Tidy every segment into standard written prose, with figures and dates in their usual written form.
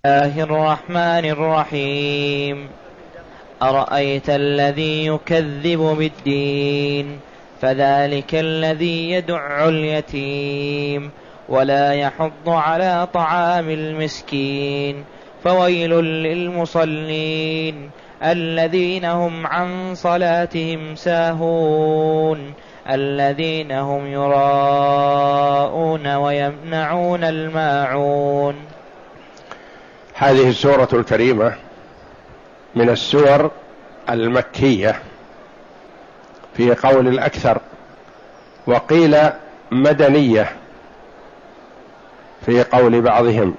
الله الرحمن الرحيم. أرأيت الذي يكذب بالدين فذلك الذي يدع اليتيم ولا يحض على طعام المسكين فويل للمصلين الذين هم عن صلاتهم ساهون الذين هم يراءون ويمنعون الماعون. هذه السورة الكريمة من السور المكية في قول الأكثر، وقيل مدنية في قول بعضهم،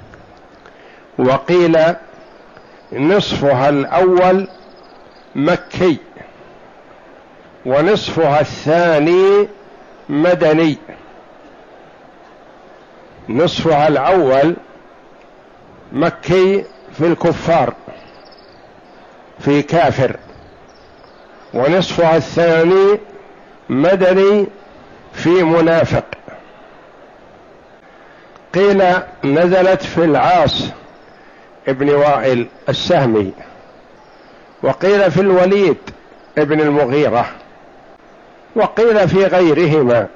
وقيل نصفها الأول مكي ونصفها الثاني مدني. نصفها الأول مكي في الكفار في كافر، ونصفها الثاني مدني في منافق. قيل نزلت في العاص ابن وائل السهمي، وقيل في الوليد ابن المغيرة، وقيل في غيرهما،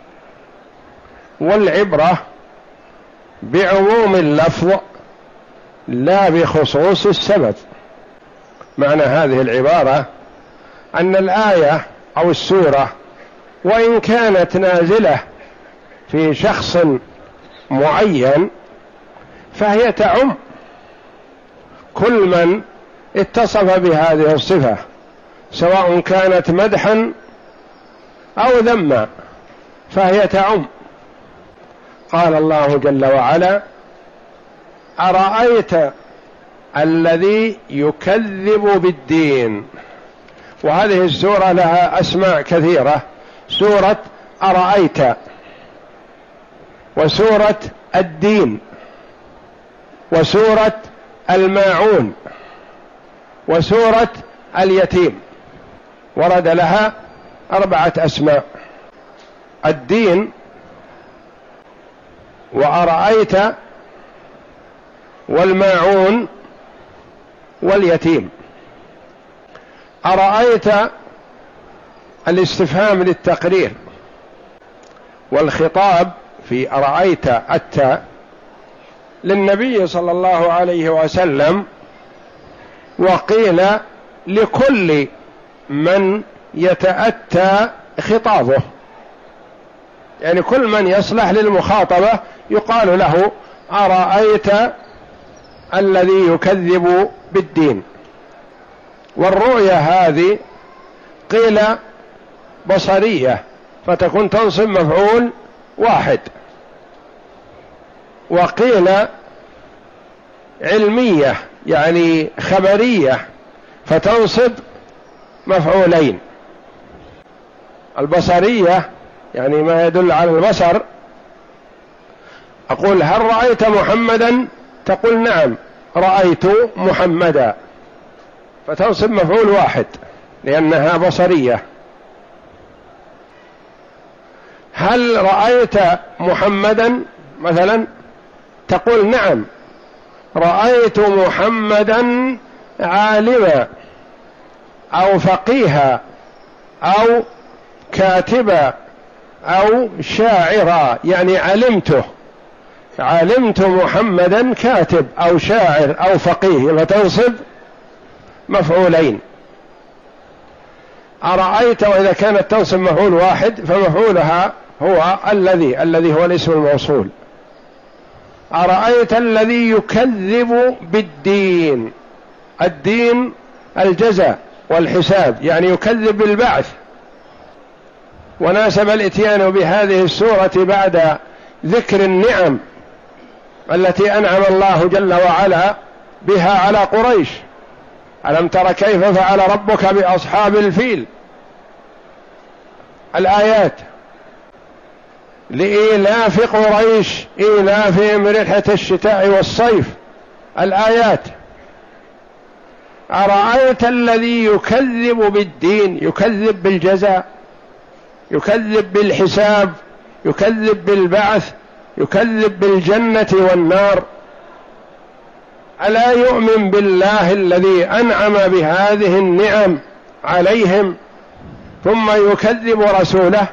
والعبرة بعموم اللفظ لا بخصوص السبب. معنى هذه العبارة أن الآية أو السورة وإن كانت نازلة في شخص معين فهي تعم كل من اتصف بهذه الصفة، سواء كانت مدحا أو ذما فهي تعم. قال الله جل وعلا: أرأيت الذي يكذب بالدين. وهذه السورة لها أسماء كثيرة: سورة أرأيت، وسورة الدين، وسورة الماعون، وسورة اليتيم. ورد لها 4 أسماء: الدين، وأرأيت، والماعون، واليتيم. أرأيت الاستفهام للتقرير، والخطاب في أرأيت التاء للنبي صلى الله عليه وسلم، وقيل لكل من يتأتى خطابه، يعني كل من يصلح للمخاطبة يقال له أرأيت الذي يكذب بالدين. والرؤية هذه قيل بصرية فتكون تنصب مفعول واحد، وقيل علمية يعني خبرية فتنصب مفعولين. البصرية يعني ما يدل على البصر، أقول هل رأيت محمدا؟ تقول نعم رأيت محمدا، فتنصب مفعول واحد لأنها بصرية. هل رأيت محمدا مثلا؟ تقول نعم رأيت محمدا عالما أو فقيها أو كاتبا أو شاعرا، يعني علمت محمدا كاتب أو شاعر أو فقيه، فتنصب مفعولين. أرأيت وإذا كانت تنصب مفعول واحد فمفعولها هو الذي هو الاسم الموصول. أرأيت الذي يكذب بالدين. الدين الجزاء والحساب، يعني يكذب بالبعث. وناسب الاتيان بهذه السورة بعد ذكر النعم التي أنعم الله جل وعلا بها على قريش. ألم تر كيف فعل ربك بأصحاب الفيل؟ الآيات. لإيلاف قريش إيلافهم رحلة الشتاء والصيف. الآيات. أرأيت الذي يكذب بالدين، يكذب بالجزاء، يكذب بالحساب، يكذب بالبعث، يكذب بالجنة والنار. ألا يؤمن بالله الذي أنعم بهذه النعم عليهم ثم يكذب رسوله؟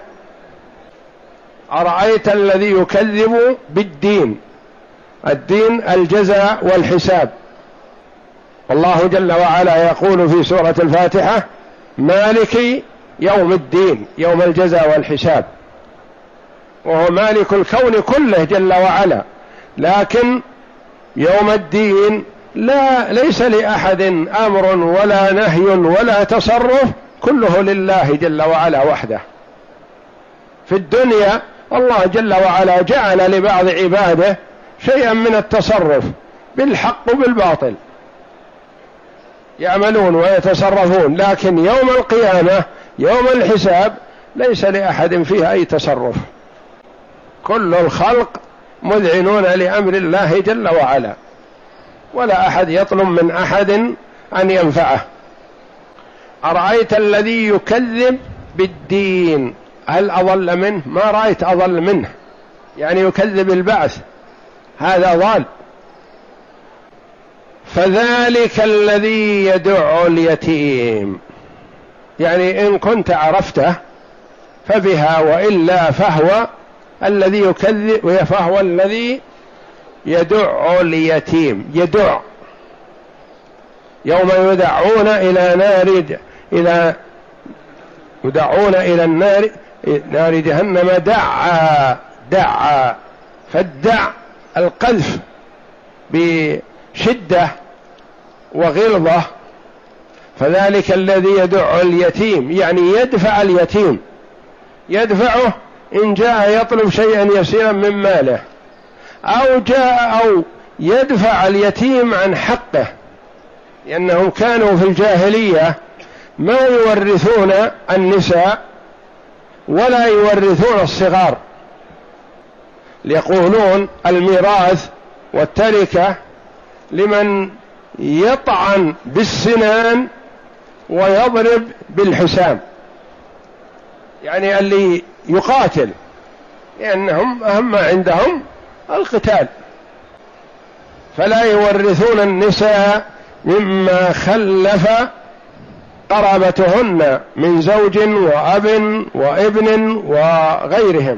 أرأيت الذي يكذب بالدين، الدين الجزاء والحساب. الله جل وعلا يقول في سورة الفاتحة: مالك يوم الدين، يوم الجزاء والحساب، وهو مالك الكون كله جل وعلا، لكن يوم الدين ليس لأحد أمر ولا نهي ولا تصرف، كله لله جل وعلا وحده. في الدنيا الله جل وعلا جعل لبعض عباده شيئا من التصرف بالحق وبالباطل، يعملون ويتصرفون، لكن يوم القيامة يوم الحساب ليس لأحد فيه أي تصرف، كل الخلق مذعنون لأمر الله جل وعلا، ولا أحد يطلب من أحد أن ينفعه. أرأيت الذي يكذب بالدين، هل أضل منه؟ ما رأيت أضل منه، يعني يكذب البعث، هذا ضال. فذلك الذي يدع اليتيم، يعني إن كنت عرفته فبها، وإلا فهو الذي يكذب، فهو الذي يدع اليتيم. يدع يوم يدعون إلى نار جهنم دعا. فالدع القذف بشدة وغلظة. فذلك الذي يدع اليتيم يعني يدفع اليتيم، يدفعه إن جاء يطلب شيئا يسيرا من ماله، أو يدفع اليتيم عن حقه، لأنهم كانوا في الجاهلية ما يورثون النساء ولا يورثون الصغار، يقولون الميراث والتركة لمن يطعن بالسنان ويضرب بالحسام، يعني اللي يقاتل، لأنهم أهم ما عندهم القتال. فلا يورثون النساء مما خلف قرابتهن من زوج وأب وابن وغيرهم،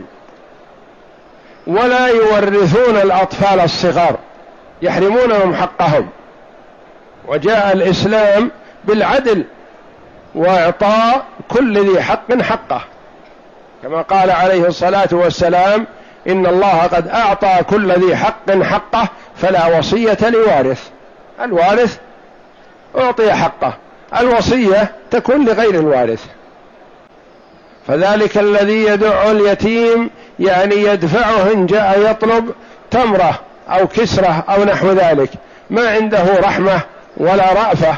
ولا يورثون الأطفال الصغار، يحرمونهم حقهم. وجاء الإسلام بالعدل وإعطاء كل ذي حق حقه، كما قال عليه الصلاة والسلام: إن الله قد أعطى كل ذي حق حقه فلا وصية لوارث. الوارث أعطي حقه، الوصية تكون لغير الوارث. فذلك الذي يدع اليتيم يعني يدفعه إن جاء يطلب تمرة أو كسرة أو نحو ذلك، ما عنده رحمة ولا رأفة،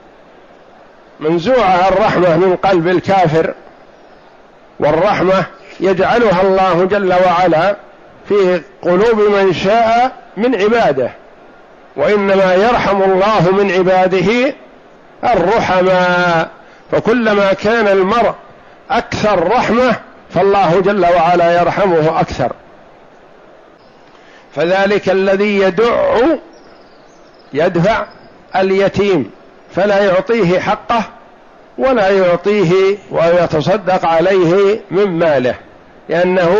منزوعة الرحمة من قلب الكافر، والرحمة يجعلها الله جل وعلا في قلوب من شاء من عباده، وإنما يرحم الله من عباده الرحماء. فكلما كان المرء أكثر رحمة فالله جل وعلا يرحمه أكثر. فذلك الذي يدفع اليتيم فلا يعطيه حقه ولا يعطيه ويتصدق عليه من ماله، لأنه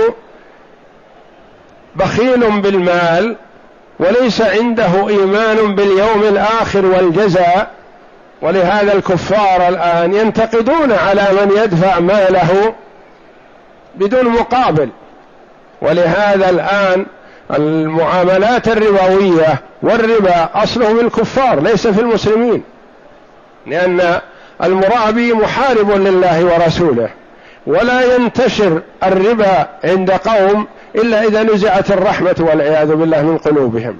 بخيل بالمال وليس عنده إيمان باليوم الآخر والجزاء. ولهذا الكفار الآن ينتقدون على من يدفع ماله بدون مقابل. ولهذا الآن المعاملات الربوية والربا أصله بالكفار ليس في المسلمين، لأن المرابي محارب لله ورسوله، ولا ينتشر الربا عند قوم إلا إذا نزعت الرحمة والعياذ بالله من قلوبهم،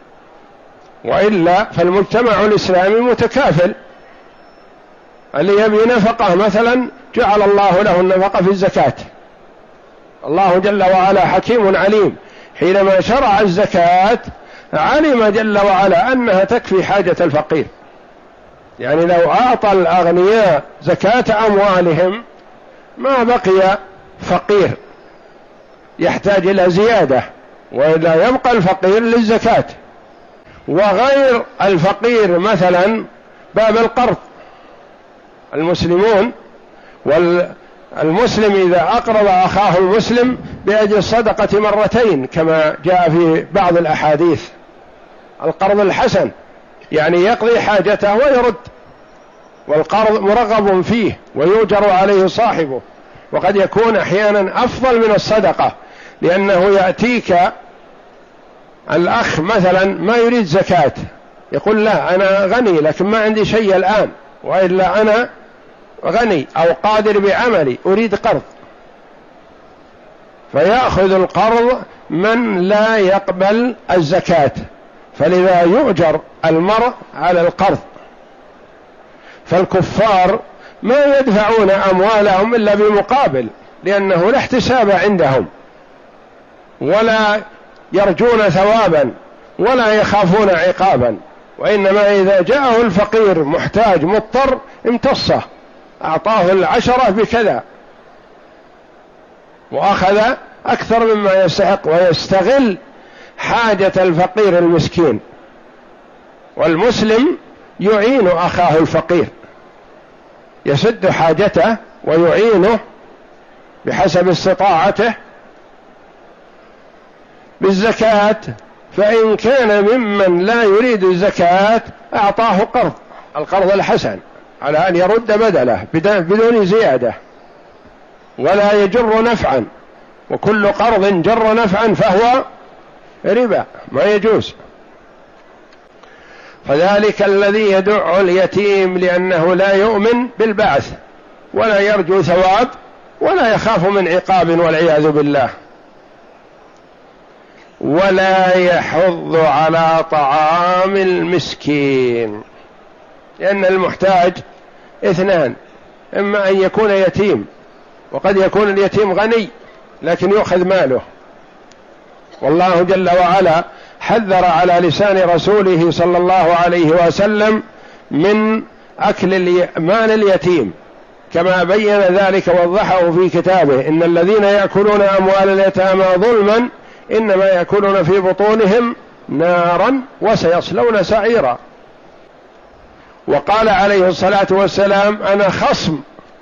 وإلا فالمجتمع الإسلامي متكافل. اللي يبي نفقه مثلا جعل الله له النفقة في الزكاة. الله جل وعلا حكيم عليم، حينما شرع الزكاة علم جل وعلا أنها تكفي حاجة الفقير. يعني لو أعطى الأغنياء زكاة أموالهم ما بقي فقير يحتاج إلى زيادة، ولا يبقى الفقير للزكاة. وغير الفقير مثلا باب القرض. المسلمون والمسلم إذا أقرض أخاه المسلم بأجل الصدقة مرتين كما جاء في بعض الأحاديث. القرض الحسن يعني يقضي حاجته ويرد، والقرض مرغب فيه ويؤجر عليه صاحبه، وقد يكون أحيانا أفضل من الصدقة، لأنه يأتيك الأخ مثلا ما يريد زكاة، يقول لا أنا غني لكن ما عندي شيء الآن، وإلا أنا غني أو قادر بعملي أريد قرض، فيأخذ القرض من لا يقبل الزكاة، فلذا يؤجر المرء على القرض. فالكفار ما يدفعون أموالهم إلا بمقابل، لأنه لا احتساب عندهم، ولا يرجون ثوابا ولا يخافون عقابا، وإنما إذا جاءه الفقير محتاج مضطر امتصه، أعطاه 10 بكذا وأخذ أكثر مما يستحق، ويستغل حاجة الفقير المسكين. والمسلم يعين أخاه الفقير، يسد حاجته ويعينه بحسب استطاعته بالزكاة. فإن كان ممن لا يريد الزكاة أعطاه قرض، القرض الحسن، على أن يرد بدله بدون زيادة ولا يجر نفعا، وكل قرض جر نفعا فهو ربا ما يجوز. فذلك الذي يدع اليتيم لأنه لا يؤمن بالبعث ولا يرجو ثواب ولا يخاف من عقاب والعياذ بالله. ولا يحض على طعام المسكين، لأن المحتاج 2، إما أن يكون يتيم، وقد يكون اليتيم غني لكن يؤخذ ماله، والله جل وعلا حذر على لسان رسوله صلى الله عليه وسلم من أكل مال اليتيم، كما بين ذلك ووضحه في كتابه: إن الذين يأكلون أموال اليتامى ظلما إنما يأكلون في بطونهم نارا وسيصلون سعيرا. وقال عليه الصلاة والسلام: أنا خصم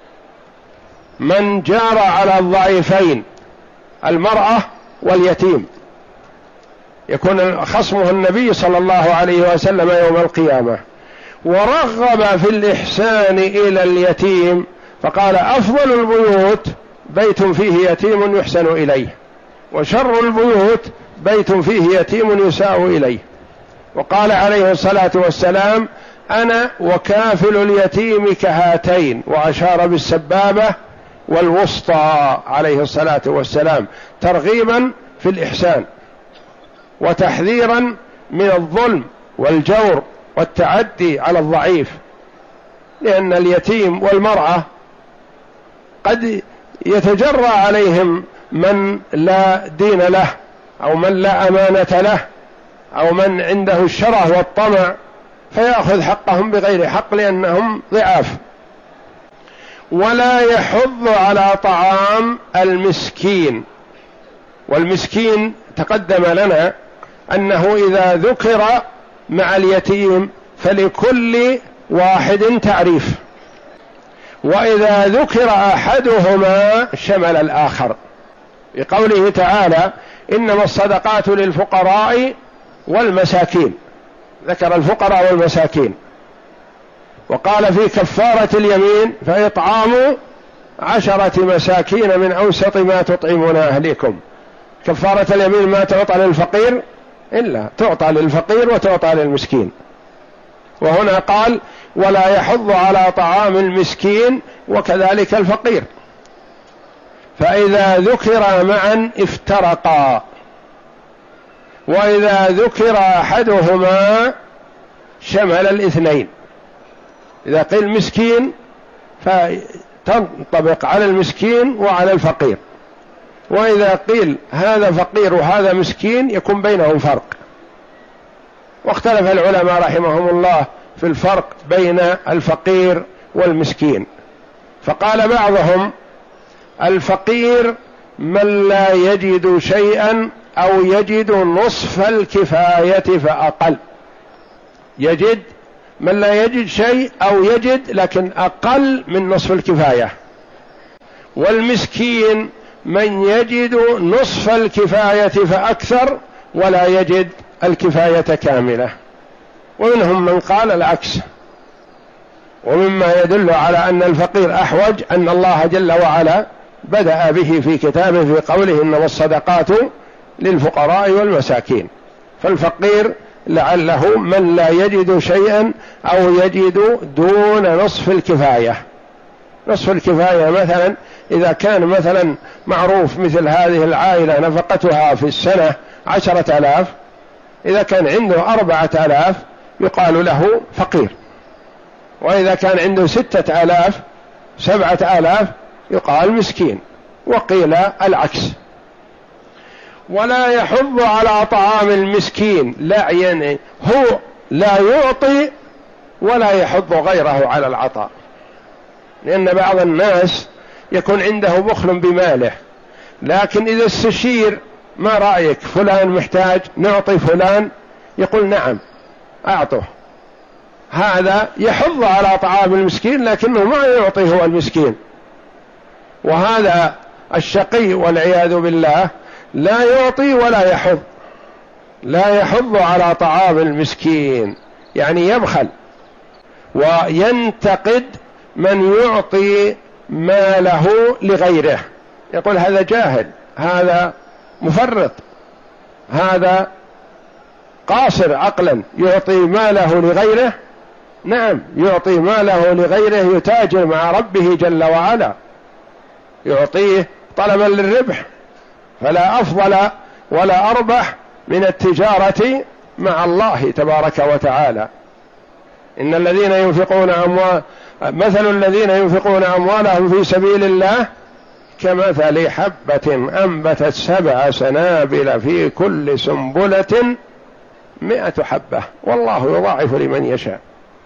من جار على الضعيفين المرأة واليتيم، يكون خصمه النبي صلى الله عليه وسلم يوم القيامة. ورغب في الإحسان إلى اليتيم فقال: أفضل البيوت بيت فيه يتيم يحسن إليه، وشر البيوت بيت فيه يتيم يساء إليه. وقال عليه الصلاة والسلام: أنا وكافل اليتيم كهاتين، وأشار بالسبابة والوسطى عليه الصلاة والسلام، ترغيبا في الإحسان وتحذيرا من الظلم والجور والتعدي على الضعيف، لأن اليتيم والمرأة قد يتجرى عليهم من لا دين له، أو من لا أمانة له، أو من عنده الشره والطمع، فيأخذ حقهم بغير حق لأنهم ضعاف. ولا يحض على طعام المسكين، والمسكين تقدم لنا أنه إذا ذكر مع اليتيم فلكل واحد تعريف، وإذا ذكر أحدهما شمل الآخر، بقوله تعالى: إنما الصدقات للفقراء والمساكين، ذكر الفقراء والمساكين. وقال في كفارة اليمين: فإطعام 10 مساكين من أوسط ما تطعمون أهليكم. كفارة اليمين ما تعطى للفقير إلا تعطى للفقير وتعطى للمسكين. وهنا قال: ولا يحض على طعام المسكين وكذلك الفقير، فإذا ذكر معا افترقا، وإذا ذكر أحدهما شمل الاثنين. إذا قيل مسكين فتنطبق على المسكين وعلى الفقير، وإذا قيل هذا فقير وهذا مسكين يكون بينهم فرق. واختلف العلماء رحمهم الله في الفرق بين الفقير والمسكين، فقال بعضهم: الفقير من لا يجد شيئا أو يجد نصف الكفاية فأقل، يجد، من لا يجد شيء أو يجد لكن أقل من نصف الكفاية. والمسكين من يجد نصف الكفاية فأكثر ولا يجد الكفاية كاملة. ومنهم من قال العكس. ومما يدل على أن الفقير أحوج أن الله جل وعلا بدأ به في كتابه في قوله إنما الصدقات للفقراء والمساكين. فالفقير لعله من لا يجد شيئا أو يجد دون نصف الكفاية. نصف الكفاية مثلا إذا كان مثلا معروف مثل هذه العائلة نفقتها في السنة 10,000، إذا كان عنده 4,000 يقال له فقير، وإذا كان عنده 6,000 7,000 يقال مسكين. وقيل العكس. ولا يحض على طعام المسكين، لا يعني هو لا يعطي ولا يحض غيره على العطاء، لأن بعض الناس يكون عنده بخل بماله، لكن إذا استشير ما رأيك فلان محتاج نعطي فلان، يقول نعم أعطه. هذا يحض على طعام المسكين لكنه ما يعطي هو المسكين. وهذا الشقي والعياذ بالله لا يعطي ولا يحض، لا يحض على طعام المسكين، يعني يبخل وينتقد من يعطي ماله لغيره، يقول هذا جاهل، هذا مفرط، هذا قاصر عقلا يعطي ماله لغيره. نعم يعطي ماله لغيره، يتاجر مع ربه جل وعلا، يعطيه طلبا للربح، فلا أفضل ولا أربح من التجارة مع الله تبارك وتعالى. إن الذين ينفقون مثل الذين ينفقون أموالهم في سبيل الله كمثل حبة أنبتت 7 سنابل في كل سنبلة 100 حبة والله يضاعف لمن يشاء.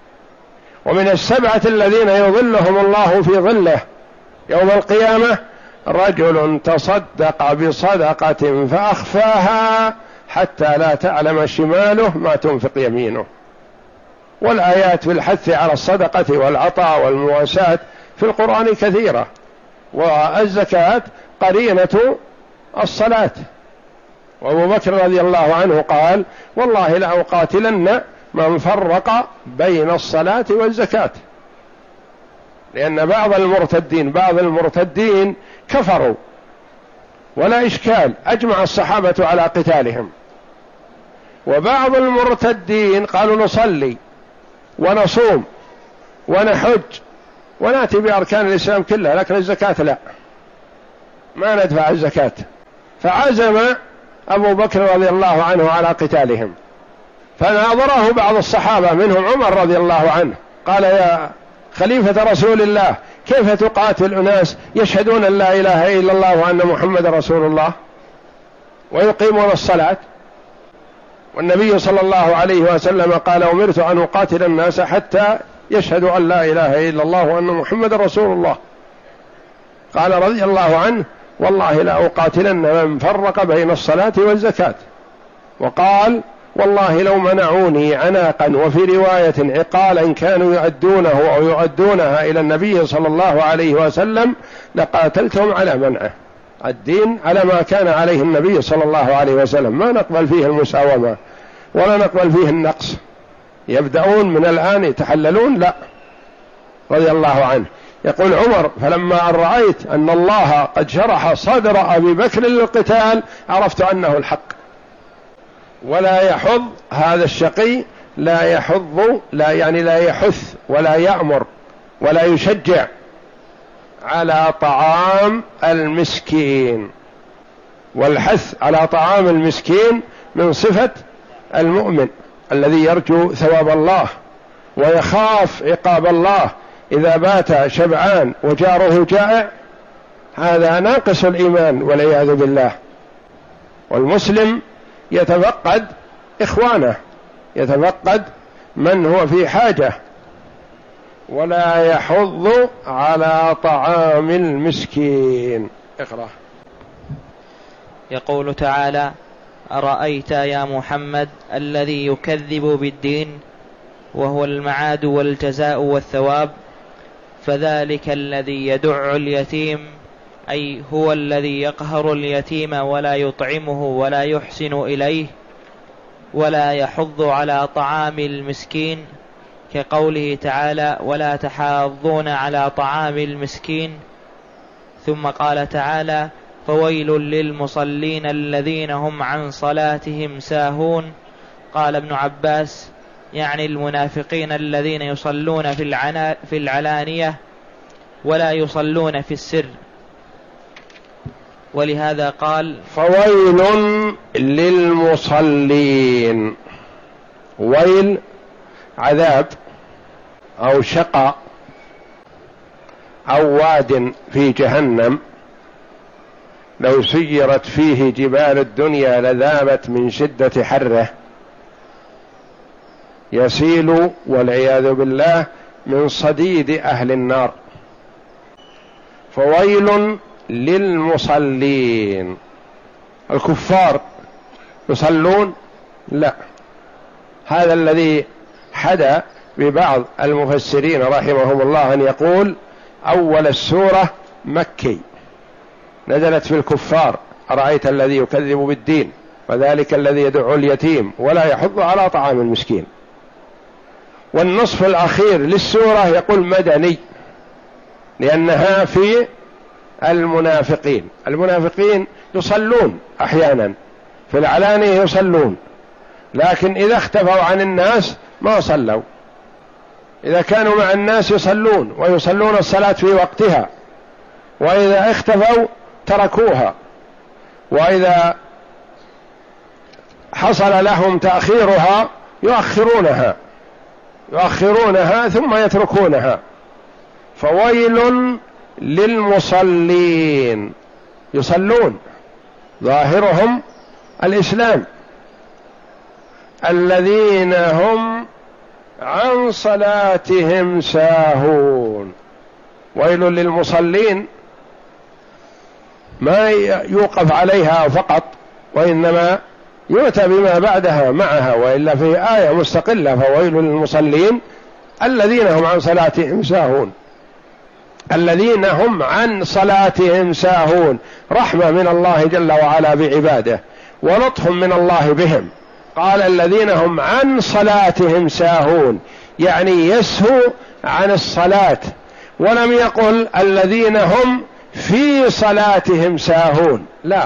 ومن 7 الذين يظلهم الله في ظله يوم القيامة رجل تصدق بصدقة فأخفاها حتى لا تعلم شماله ما تنفق يمينه. والآيات في الحث على الصدقة والعطاء والمواساة في القرآن كثيرة. والزكاة قرينة الصلاة. وأبو بكر رضي الله عنه قال والله لأقاتلن من فرق بين الصلاة والزكاة، لأن بعض المرتدين كفروا ولا إشكال، أجمع الصحابة على قتالهم. وبعض المرتدين قالوا نصلي ونصوم ونحج ونأتي بأركان الإسلام كلها، لكن الزكاة لا، ما ندفع الزكاة. فعزم أبو بكر رضي الله عنه على قتالهم، فناظره بعض الصحابة منهم عمر رضي الله عنه قال يا خليفة رسول الله كيف تقاتل أناس يشهدون أن لا إله إلا الله وأن محمد رسول الله ويقيمون الصلاة؟ والنبي صلى الله عليه وسلم قال أمرت أن أقاتل الناس حتى يشهدوا أن لا إله إلا الله وأن محمد رسول الله. قال رضي الله عنه والله لا أقاتلن من فرق بين الصلاة والزكاة. وقال والله لو منعوني عناقا وفي رواية عقالا كانوا يؤدونه أو يؤدونها إلى النبي صلى الله عليه وسلم لقاتلتهم على منعه. الدين على ما كان عليه النبي صلى الله عليه وسلم، ما نقبل فيه المساومة ولا نقبل فيه النقص. يبدأون من الآن يتحللون؟ لا. رضي الله عنه يقول عمر فلما أن رأيت أن الله قد شرح صدر أبي بكر للقتال عرفت أنه الحق. ولا يحض هذا الشقي، لا يحض لا يحث ولا يأمر ولا يشجع على طعام المسكين. والحث على طعام المسكين من صفة المؤمن الذي يرجو ثواب الله ويخاف عقاب الله إذا بات شبعان وجاره جائع، هذا ناقص الإيمان والعياذ بالله. والمسلم يتفقد إخوانه، يتفقد من هو في حاجة. ولا يحض على طعام المسكين. اقرأ. يقول تعالى أرأيت يا محمد الذي يكذب بالدين وهو المعاد والجزاء والثواب. فذلك الذي يدع اليتيم أي هو الذي يقهر اليتيم ولا يطعمه ولا يحسن إليه ولا يحض على طعام المسكين، كقوله تعالى: ولا تحاضون على طعام المسكين. ثم قال تعالى: فويل للمصلين الذين هم عن صلاتهم ساهون. قال ابن عباس: يعني المنافقين الذين يصلون في العلانية ولا يصلون في السر. ولهذا قال: فويل للمصلين. ويل عذاب أو شقاء أو واد في جهنم لو سيرت فيه جبال الدنيا لذابت من شدة حره، يسيل والعياذ بالله من صديد أهل النار. فويل للمصلين. الكفار يصلون؟ لا. هذا الذي حدا ببعض المفسرين رحمهم الله أن يقول أول السورة مكي، نزلت في الكفار: أرأيت الذي يكذب بالدين وذلك الذي يدعو اليتيم ولا يحض على طعام المسكين. والنصف الأخير للسورة يقول مدني، لأنها في المنافقين. المنافقين يصلون أحيانا في العلانية، يصلون، لكن إذا اختفوا عن الناس ما صلوا. إذا كانوا مع الناس يصلون ويصلون الصلاة في وقتها، وإذا اختفوا تركوها، وإذا حصل لهم تأخيرها يؤخرونها ثم يتركونها. فويل للمصلين، يصلون ظاهرهم الإسلام، الذين هم عن صلاتهم ساهون. ويل للمصلين ما يوقف عليها فقط، وإنما يؤتى بما بعدها معها، وإلا في آية مستقلة: فويل للمصلين الذين هم عن صلاتهم ساهون. الذين هم عن صلاتهم ساهون، رحمة من الله جل وعلا بعباده ولطف من الله بهم. قال الذين هم عن صلاتهم ساهون، يعني يسهو عن الصلاة، ولم يقل الذين هم في صلاتهم ساهون. لا،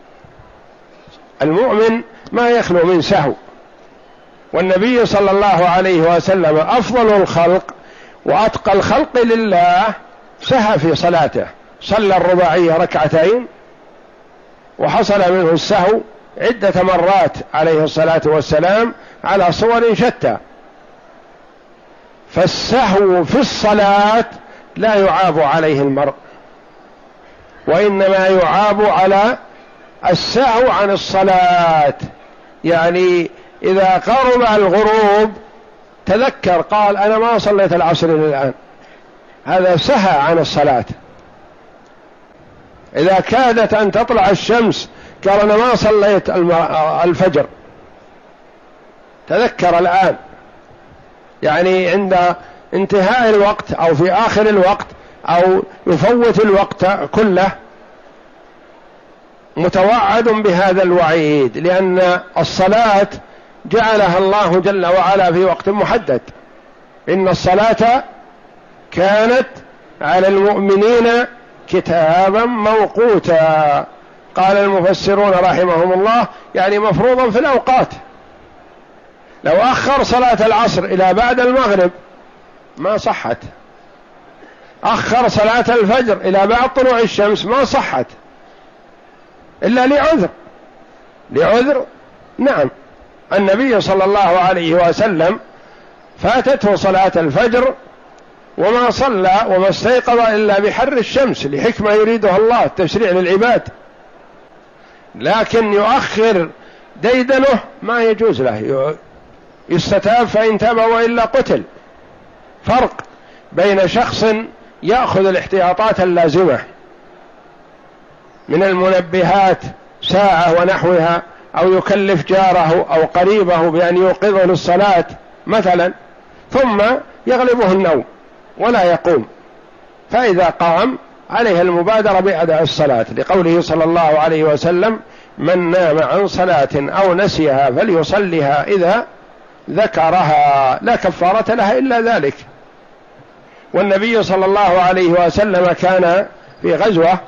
المؤمن ما يخلو من سهو، والنبي صلى الله عليه وسلم أفضل الخلق وأتقى الخلق لله سهى في صلاته، صلى الرباعية ركعتين وحصل منه السهو عدة مرات عليه الصلاة والسلام على صور شتى. فالسهو في الصلاة لا يعاب عليه المرء، وإنما يعاب على السهو عن الصلاة. يعني إذا قرب الغروب تذكر، قال أنا ما صليت العصر الآن، هذا سهى عن الصلاة. إذا كادت أن تطلع الشمس قال أنا ما صليت الفجر، تذكر الآن. يعني عند انتهاء الوقت أو في آخر الوقت أو يفوت الوقت كله متوعد بهذا الوعيد، لأن الصلاة جعلها الله جل وعلا في وقت محدد. إن الصلاة كانت على المؤمنين كتابا موقوتا. قال المفسرون رحمهم الله يعني مفروضا في الأوقات. لو أخر صلاة العصر إلى بعد المغرب ما صحت، أخر صلاة الفجر إلى بعد طلوع الشمس ما صحت، إلا لعذر. نعم، النبي صلى الله عليه وسلم فاتته صلاة الفجر وما صلى وما استيقظ إلا بحر الشمس لحكمة يريدها الله، التشريع للعباد. لكن يؤخر ديدنه ما يجوز له، يستتاب فإن تاب وإلا قتل. فرق بين شخص يأخذ الاحتياطات اللازمة من المنبهات ساعة ونحوها، أو يكلف جاره أو قريبه بأن يوقظه للصلاة مثلا، ثم يغلبه النوم ولا يقوم، فإذا قام عليه المبادرة بأداء الصلاة، لقوله صلى الله عليه وسلم: من نام عن صلاة أو نسيها فليصلها إذا ذكرها لا كفارة لها إلا ذلك. والنبي صلى الله عليه وسلم كان في غزوة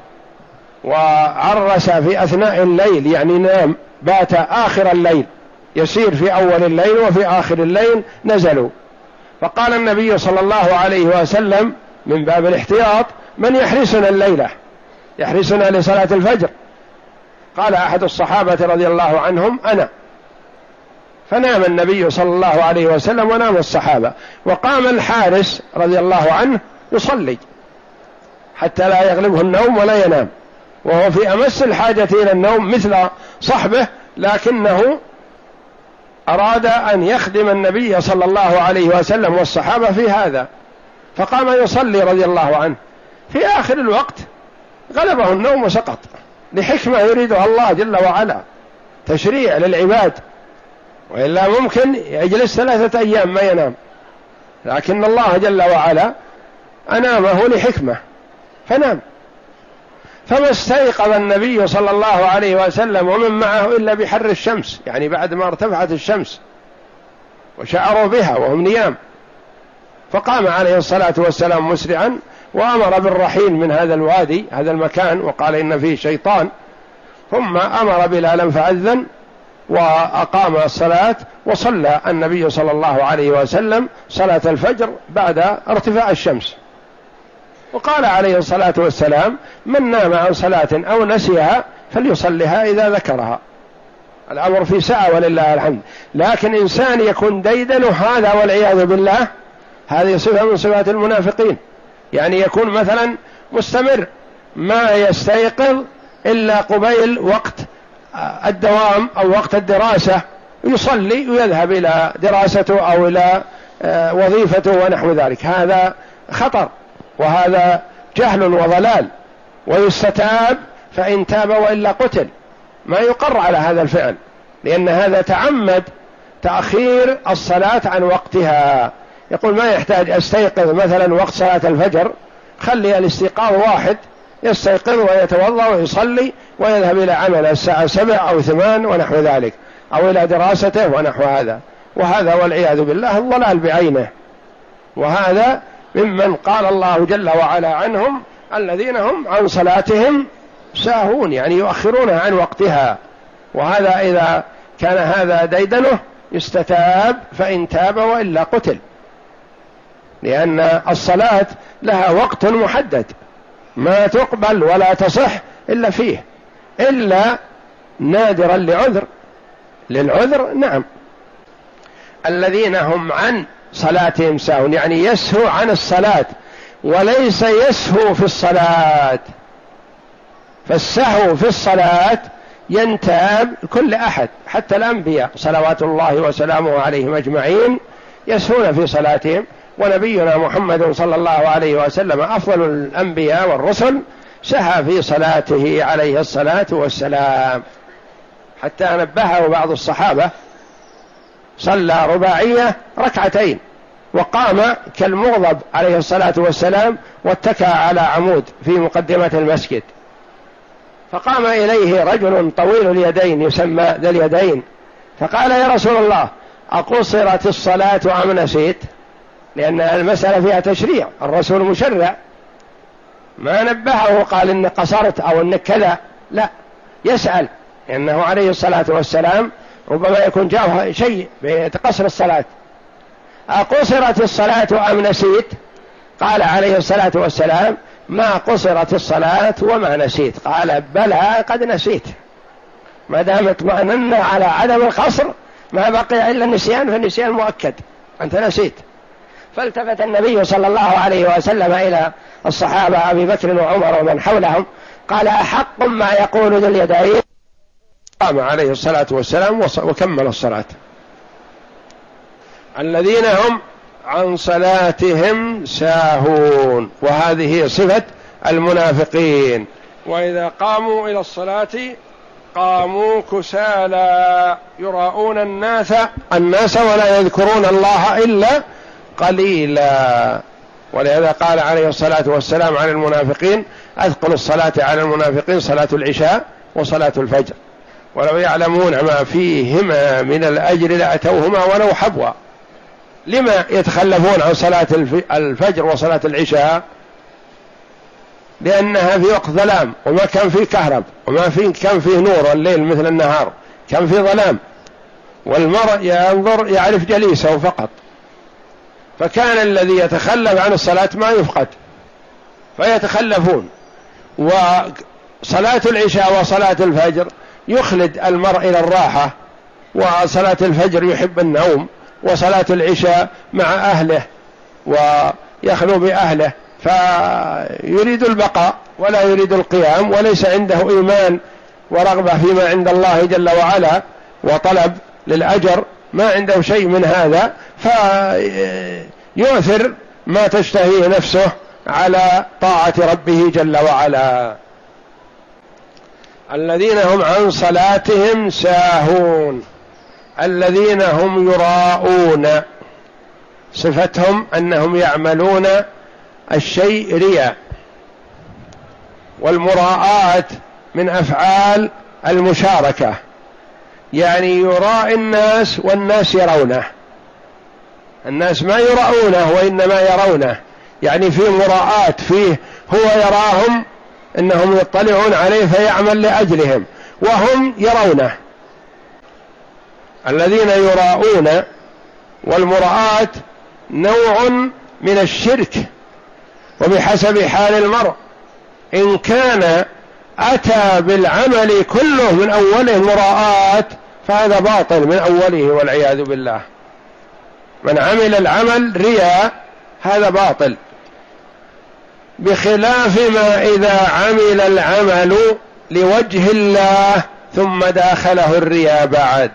وعرس في أثناء الليل، يعني نام، بات آخر الليل، يسير في أول الليل وفي آخر الليل نزلوا، فقال النبي صلى الله عليه وسلم من باب الاحتياط: من يحرسنا الليلة، يحرسنا لصلاة الفجر؟ قال أحد الصحابة رضي الله عنهم: أنا. فنام النبي صلى الله عليه وسلم ونام الصحابة، وقام الحارس رضي الله عنه يصلي حتى لا يغلبه النوم ولا ينام، وهو في أمس الحاجة إلى النوم مثل صحبه، لكنه أراد أن يخدم النبي صلى الله عليه وسلم والصحابة في هذا، فقام يصلي رضي الله عنه. في آخر الوقت غلبه النوم وسقط، لحكمة يريدها الله جل وعلا، تشريع للعباد، وإلا ممكن يجلس 3 أيام ما ينام، لكن الله جل وعلا أنامه لحكمة فنام. فما استيقظ النبي صلى الله عليه وسلم ومن معه إلا بحر الشمس، يعني بعد ما ارتفعت الشمس وشعروا بها وهم نيام، فقام عليه الصلاة والسلام مسرعا وأمر بالرحيل من هذا الوادي، هذا المكان، وقال إن فيه شيطان، ثم أمر بلالا فأذن وأقام الصلاة، وصلى النبي صلى الله عليه وسلم صلاة الفجر بعد ارتفاع الشمس. وقال عليه الصلاة والسلام: من نام عن صلاة أو نسيها فليصلها إذا ذكرها. الأمر في سعة ولله الحمد، لكن إنسان يكون ديدن هذا والعياذ بالله، هذه صفة من صفات المنافقين، يعني يكون مثلا مستمر ما يستيقظ إلا قبيل وقت الدوام أو وقت الدراسة، يصلي ويذهب إلى دراسته أو إلى وظيفته ونحو ذلك، هذا خطر وهذا جهل وضلال، ويستتاب فإن تاب وإلا قتل. ما يقر على هذا الفعل، لأن هذا تعمد تأخير الصلاة عن وقتها. يقول ما يحتاج أستيقظ مثلا وقت صلاة الفجر، خلي الاستيقاظ واحد، يستيقظ ويتوضأ ويصلي ويذهب إلى عمل الساعة 7 أو 8 ونحو ذلك، أو إلى دراسته ونحو هذا، وهذا والعياذ بالله الضلال بعينه. وهذا ممن قال الله جل وعلا عنهم: الذين هم عن صلاتهم ساهون، يعني يؤخرونها عن وقتها. وهذا إذا كان هذا ديدنه يستتاب فإن تاب وإلا قتل، لأن الصلاة لها وقت محدد ما تقبل ولا تصح إلا فيه، إلا نادرا لعذر، للعذر نعم. الذين هم عن صلاتهم ساهون، يعني يسهو عن الصلاة وليس يسهو في الصلاة. فالسهو في الصلاة ينتاب كل أحد، حتى الأنبياء صلوات الله وسلامه عليهم أجمعين يسهون في صلاتهم، ونبينا محمد صلى الله عليه وسلم أفضل الأنبياء والرسل سهى في صلاته عليه الصلاة والسلام، حتى نبهه بعض الصحابة صلى رباعية 2 وقام كالمغضب عليه الصلاة والسلام واتكى على عمود في مقدمة المسجد، فقام إليه رجل طويل اليدين يسمى ذا اليدين، فقال: يا رسول الله، أقصرت الصلاة أم نسيت؟ لأن المسألة فيها تشريع، الرسول مشرع، ما نبهه قال إن قصرت أو إن كذا، لا، يسأل، إنه عليه الصلاة والسلام ربما يكون جاءه شيء بقصر الصلاة. أقصرت الصلاة أم نسيت؟ قال عليه الصلاة والسلام: ما قصرت الصلاة وما نسيت. قال: بلى قد نسيت، ما دام اطمأننا على عدم القصر ما بقي إلا النسيان، فالنسيان مؤكد، أنت نسيت. فالتفت النبي صلى الله عليه وسلم إلى الصحابة أبي بكر وعمر ومن حولهم، قال: أحق ما يقول ذو اليدين؟ قام عليه الصلاة والسلام وكمل الصلاة. الذين هم عن صلاتهم ساهون، وهذه صفة المنافقين. وإذا قاموا إلى الصلاة قاموا كسالى يراءون الناس ولا يذكرون الله إلا قليلا. ولهذا قال عليه الصلاة والسلام عن المنافقين: أثقل الصلاة على المنافقين صلاة العشاء وصلاة الفجر، ولو يعلمون ما فيهما من الأجر لأتوهما ولو حبوا. لما يتخلفون عن صلاة الفجر وصلاة العشاء؟ لأنها في وقت ظلام، وما كان فيه كهرب، وما كان فيه نور الليل مثل النهار، كان فيه ظلام، والمرء ينظر يعرف جليسه فقط، فكان الذي يتخلف عن الصلاة ما يفقد فيتخلفون. وصلاة العشاء وصلاة الفجر يخلد المرء إلى الراحة، وصلاة الفجر يحب النوم، وصلاة العشاء مع أهله ويخلو بأهله، فيريد البقاء ولا يريد القيام، وليس عنده إيمان ورغبة فيما عند الله جل وعلا وطلب للأجر، ما عنده شيء من هذا، فيؤثر ما تشتهيه نفسه على طاعة ربه جل وعلا. الذين هم عن صلاتهم ساهون، الذين هم يراءون، صفتهم أنهم يعملون الشيء رياء، والمراءات من أفعال المشاركة، يعني يراء الناس والناس يرونه، الناس ما يرؤونه وإنما يرونه، يعني في مراءات، فيه هو يراهم إنهم يطلعون عليه فيعمل لأجلهم وهم يرونه. الذين يراءون، والمراءات نوع من الشرك، وبحسب حال المرء، إن كان أتى بالعمل كله من أوله مراءات فهذا باطل من أوله والعياذ بالله. من عمل العمل رياء هذا باطل، بخلاف ما إذا عمل العمل لوجه الله ثم داخله الرياء بعد.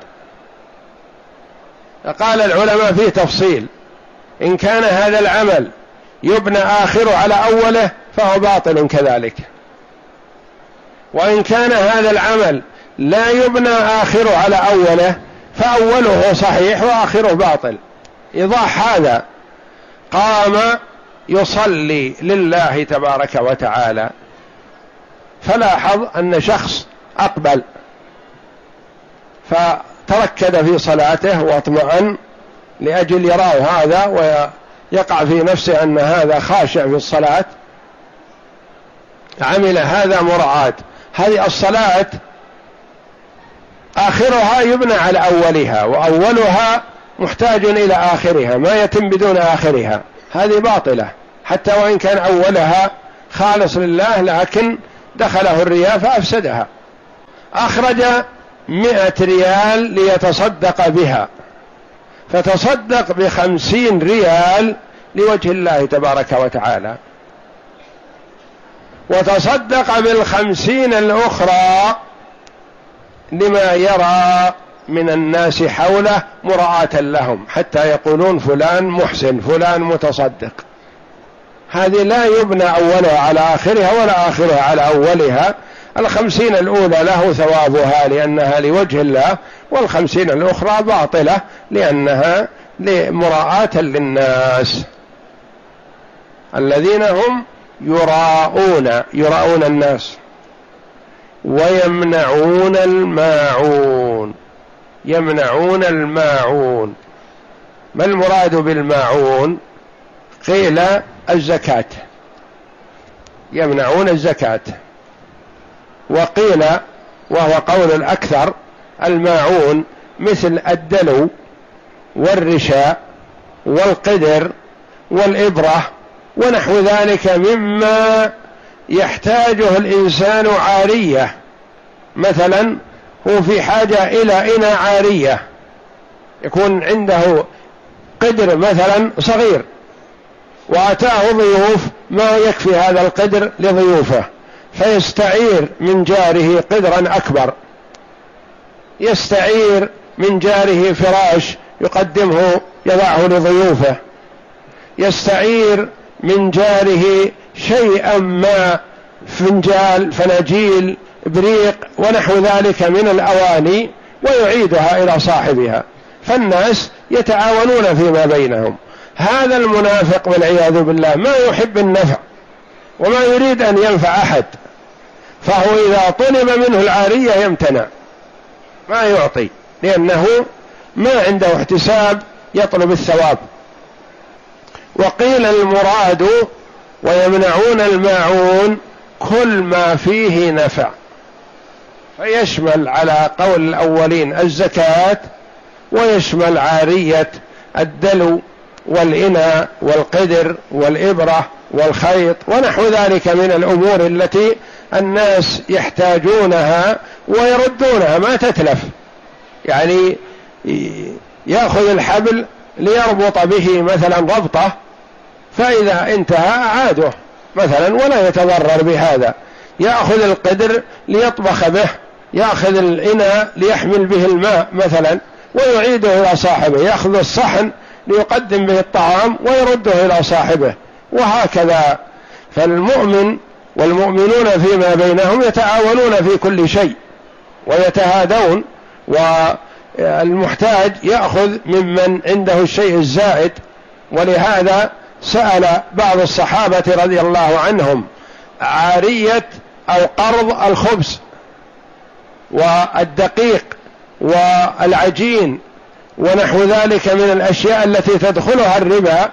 فقال العلماء فيه تفصيل: إن كان هذا العمل يبنى آخره على أوله فهو باطل كذلك، وإن كان هذا العمل لا يبنى آخره على أوله فأوله صحيح وآخره باطل. إيضاح هذا: قام يصلي لله تبارك وتعالى، فلاحظ أن شخص أقبل فتركد في صلاته واطمأن لأجل يراه هذا ويقع في نفسه أن هذا خاشع في الصلاة، عمل هذا مراعاة. هذه الصلاة آخرها يبنى على أولها، وأولها محتاج إلى آخرها، ما يتم بدون آخرها، هذه باطلة حتى وإن كان أولها خالص لله، لكن دخله الرياء فأفسدها. أخرج 100 ريال ليتصدق بها، فتصدق ب50 ريال لوجه الله تبارك وتعالى، وتصدق بال50 الأخرى لما يرى من الناس حوله مراعاة لهم، حتى يقولون فلان محسن، فلان متصدق. هذه لا يبنى أولها على آخرها ولا آخرها على أولها. 50 الأولى له ثوابها لأنها لوجه الله، 50 الأخرى باطلة لأنها مراعاة للناس. الذين هم يراءون الناس ويمنعون الماعون. يمنعون الماعون، ما المراد بالماعون؟ قيل الزكاة، يمنعون الزكاة، وقيل وهو قول الأكثر الماعون مثل الدلو والرشاء والقدر والإبرة ونحو ذلك مما يحتاجه الإنسان عارية. مثلا هو في حاجة إلى إناء عارية، يكون عنده قدر مثلا صغير وأتاه ضيوف ما يكفي هذا القدر لضيوفه، فيستعير من جاره قدرا أكبر، يستعير من جاره فراش يقدمه يضعه لضيوفه، يستعير من جاره شيئا ما، فنجال، فناجيل، بريق ونحو ذلك من الأواني، ويعيدها إلى صاحبها، فالناس يتعاونون فيما بينهم. هذا المنافق والعياذ بالله ما يحب النفع وما يريد أن ينفع أحد، فهو إذا طلب منه العارية يمتنع ما يعطي، لأنه ما عنده احتساب يطلب الثواب. وقيل المراد ويمنعون الماعون كل ما فيه نفع، فيشمل على قول الأولين الزكاة، ويشمل عارية الدلو والإناء والقدر والإبرة والخيط ونحو ذلك من الأمور التي الناس يحتاجونها ويردونها ما تتلف. يعني يأخذ الحبل ليربط به مثلا ربطة، فإذا انتهى أعاده مثلا ولا يتضرر بهذا. يأخذ القدر ليطبخ به، يأخذ الإناء ليحمل به الماء مثلا ويعيده إلى صاحبه، يأخذ الصحن ليقدم به الطعام ويرده إلى صاحبه، وهكذا. فالمؤمن والمؤمنون فيما بينهم يتعاونون في كل شيء ويتهادون، والمحتاج يأخذ ممن عنده الشيء الزائد. ولهذا سأل بعض الصحابة رضي الله عنهم عارية أو قرض الخبز والدقيق والعجين ونحو ذلك من الأشياء التي تدخلها الربا،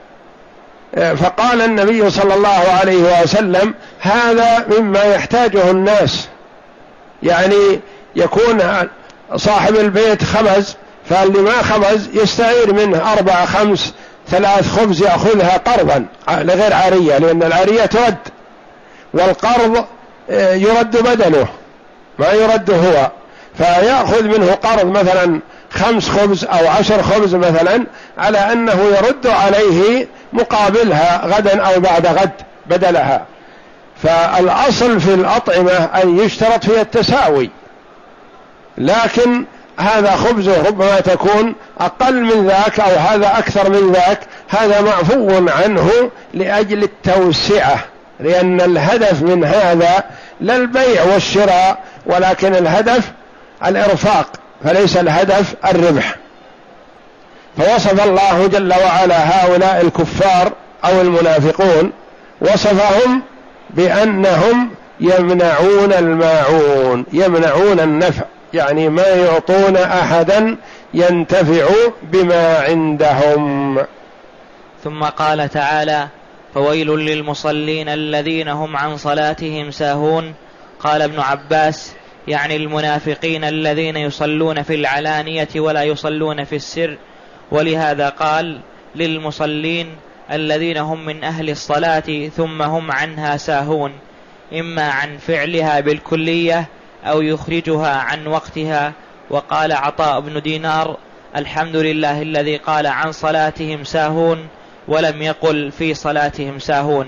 فقال النبي صلى الله عليه وسلم هذا مما يحتاجه الناس. يعني يكون صاحب البيت خبز، فاللي ما خبز يستعير منه 4 5 3 خبز يأخذها قرضا لغير عارية، لأن العارية ترد والقرض يرد بدله ما يرد هو، فيأخذ منه قرض مثلا 5 خبز أو 10 خبز مثلا على أنه يرد عليه مقابلها غدا أو بعد غد بدلها. فالأصل في الأطعمة أن يشترط فيها التساوي، لكن هذا خبزه ربما تكون أقل من ذاك أو هذا أكثر من ذاك، هذا معفو عنه لأجل التوسعة، لأن الهدف من هذا لا البيع والشراء، ولكن الهدف الإرفاق، فليس الهدف الربح. فوصف الله جل وعلا هؤلاء الكفار أو المنافقون، وصفهم بأنهم يمنعون الماعون، يمنعون النفع، يعني ما يعطون أحدا ينتفع بما عندهم. ثم قال تعالى: فويل للمصلين الذين هم عن صلاتهم ساهون. قال ابن عباس: يعني المنافقين الذين يصلون في العلانية ولا يصلون في السر. ولهذا قال للمصلين الذين هم من أهل الصلاة ثم هم عنها ساهون، إما عن فعلها بالكلية أو يخرجها عن وقتها. وقال عطاء بن دينار: الحمد لله الذي قال عن صلاتهم ساهون ولم يقل في صلاتهم ساهون،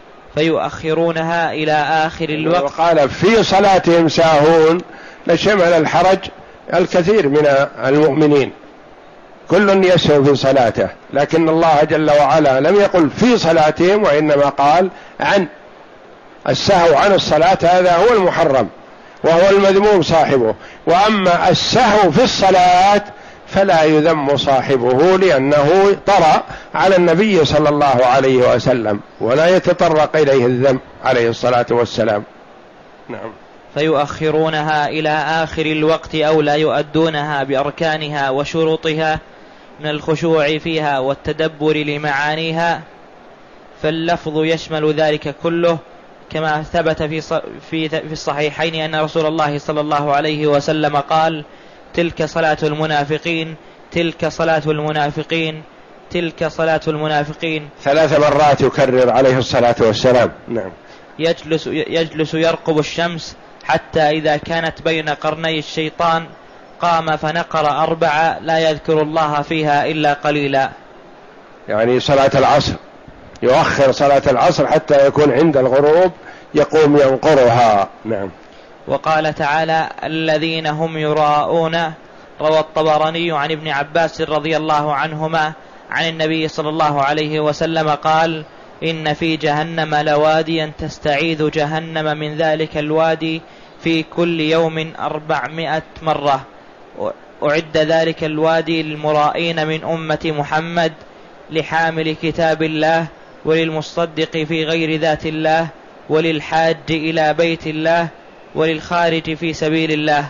فيؤخرونها إلى آخر الوقت. وقال في صلاتهم ساهون لشمل الحرج الكثير من المؤمنين، كل يسهو في صلاته، لكن الله جل وعلا لم يقل في صلاتهم، وإنما قال عن. السهو عن الصلاة هذا هو المحرم وهو المذموم صاحبه، وأما السهو في الصلاة فلا يذم صاحبه، لأنه طرأ على النبي صلى الله عليه وسلم ولا يتطرق إليه الذم عليه الصلاة والسلام. نعم. فيؤخرونها إلى آخر الوقت أو لا يؤدونها بأركانها وشروطها من الخشوع فيها والتدبر لمعانيها، فاللفظ يشمل ذلك كله، كما ثبت في الصحيحين أن رسول الله صلى الله عليه وسلم قال: تلك صلاة المنافقين، تلك صلاة المنافقين، تلك صلاة المنافقين، 3 مرات يكرر عليه الصلاة والسلام. نعم. يجلس يرقب الشمس حتى إذا كانت بين قرني الشيطان قام فنقر 4 لا يذكر الله فيها إلا قليلا. يعني صلاة العصر يؤخر صلاة العصر حتى يكون عند الغروب يقوم ينقرها. نعم. وقال تعالى: الذين هم يراءون. روى الطبراني عن ابن عباس رضي الله عنهما عن النبي صلى الله عليه وسلم قال: إن في جهنم لواديا تستعيذ جهنم من ذلك الوادي في كل يوم 400 مرة، أعد ذلك الوادي للمرائين من أمة محمد لحامل كتاب الله وللمصدق في غير ذات الله وللحاج إلى بيت الله وللخارج في سبيل الله.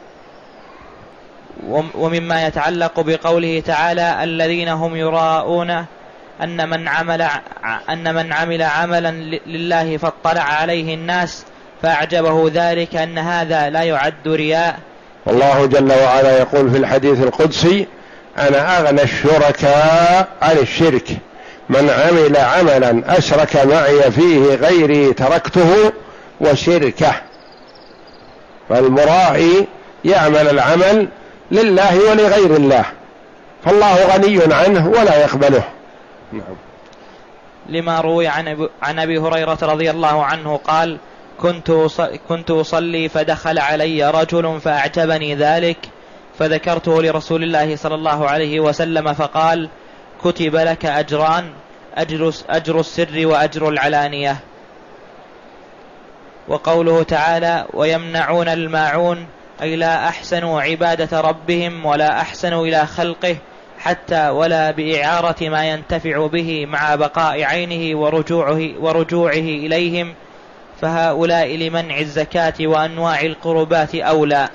ومما يتعلق بقوله تعالى الذين هم يراءون أن من عمل عملا لله فاطلع عليه الناس فأعجبه ذلك أن هذا لا يعد رياء. الله جل وعلا يقول في الحديث القدسي أنا أغنى الشركاء عن الشرك، من عمل عملا أشرك معي فيه غيري تركته وشركه. فالمراعي يعمل العمل لله ولغير الله، فالله غني عنه ولا يقبله. نعم. لما روي عن أبي هريرة رضي الله عنه قال كنت أصلي فدخل علي رجل فأعجبني ذلك فذكرته لرسول الله صلى الله عليه وسلم فقال كتب لك أجران، أجر السر وأجر العلانية. وقوله تعالى ويمنعون الماعون أي لا أحسنوا عبادة ربهم ولا أحسنوا إلى خلقه حتى ولا بإعارة ما ينتفع به مع بقاء عينه ورجوعه إليهم، فهؤلاء لمنع الزكاة وأنواع القربات أولى.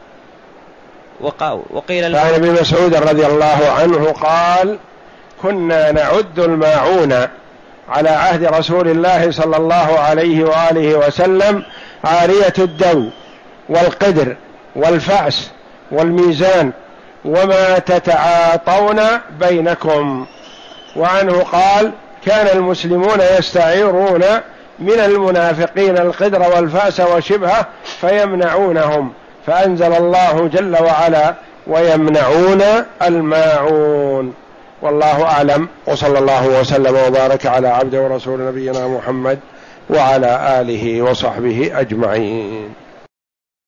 وقيل عن ابن مسعود رضي الله عنه قال كنا نعد الماعون على عهد رسول الله صلى الله عليه وآله وسلم عارية الدو والقدر والفأس والميزان وما تتعاطون بينكم. وعنه قال كان المسلمون يستعيرون من المنافقين القدر والفأس وشبهه فيمنعونهم، فأنزل الله جل وعلا ويمنعون الماعون. والله أعلم، وصلى الله وسلم وبارك على عبده ورسول نبينا محمد وعلى آله وصحبه أجمعين.